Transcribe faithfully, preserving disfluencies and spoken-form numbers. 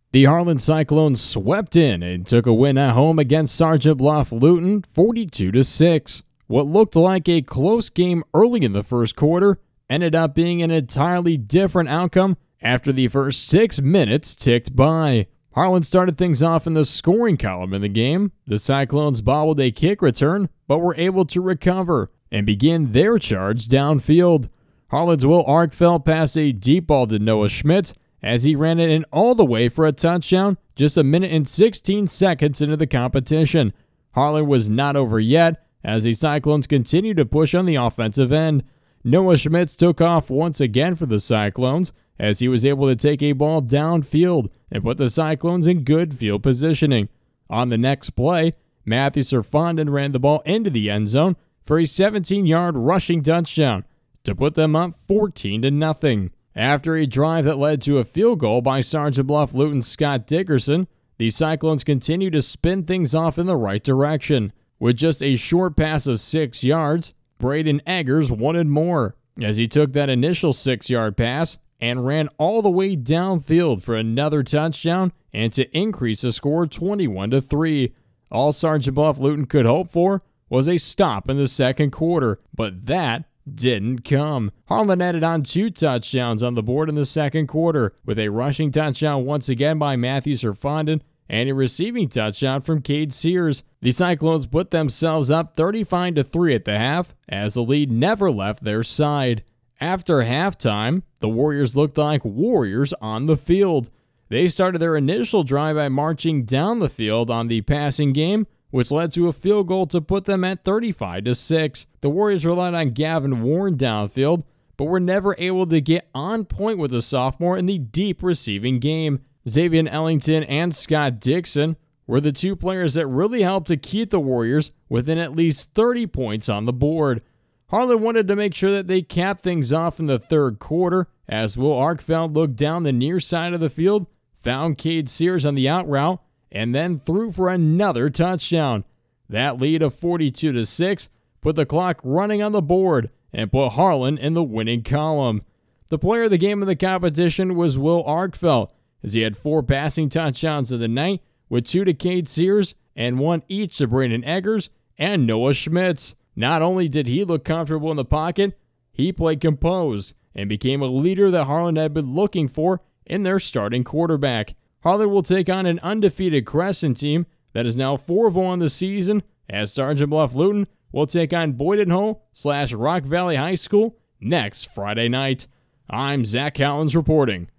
The Harlan Cyclones swept in and took a win at home against Sergeant Bluff Luton forty-two to six. What looked like a close game early in the first quarter ended up being an entirely different outcome after the first six minutes ticked by. Harlan started things off in the scoring column in the game. The Cyclones bobbled a kick return, but were able to recover and begin their charge downfield. Harlan's Will Arkfeld passed a deep ball to Noah Schmitz as he ran it in all the way for a touchdown just a minute and sixteen seconds into the competition. Harlan was not over yet as the Cyclones continued to push on the offensive end. Noah Schmitz took off once again for the Cyclones as he was able to take a ball downfield and put the Cyclones in good field positioning. On the next play, Matthew Serfondon ran the ball into the end zone for a seventeen-yard rushing touchdown to put them up fourteen to nothing. After a drive that led to a field goal by Sergeant Bluff Luton's Scott Dickerson, the Cyclones continued to spin things off in the right direction. With just a short pass of six yards, Braden Eggers wanted more, as he took that initial six-yard pass and ran all the way downfield for another touchdown and to increase the score twenty-one to three. All Sergeant Bluff Luton could hope for was a stop in the second quarter, but that didn't come. Harlan added on two touchdowns on the board in the second quarter, with a rushing touchdown once again by Matthew Serfondon and a receiving touchdown from Cade Sears. The Cyclones put themselves up thirty-five to three at the half, as the lead never left their side. After halftime, the Warriors looked like Warriors on the field. They started their initial drive by marching down the field on the passing game, which led to a field goal to put them at thirty-five to six. The Warriors relied on Gavin Warren downfield, but were never able to get on point with the sophomore in the deep receiving game. Xavier Ellington and Scott Dixon were the two players that really helped to keep the Warriors within at least thirty points on the board. Harlan wanted to make sure that they capped things off in the third quarter, as Will Arkfeld looked down the near side of the field, found Cade Sears on the out route, and then threw for another touchdown. That lead of forty-two to six put the clock running on the board and put Harlan in the winning column. The player of the game of the competition was Will Arkfeld, as he had four passing touchdowns of the night, with two to Cade Sears and one each to Brandon Eggers and Noah Schmitz. Not only did he look comfortable in the pocket, he played composed and became a leader that Harlan had been looking for in their starting quarterback. Harlan will take on an undefeated Crescent team that is now four of oh on the season, as Sergeant Bluff Luton will take on Boyden Hull slash Rock Valley High School next Friday night. I'm Zach Collins reporting.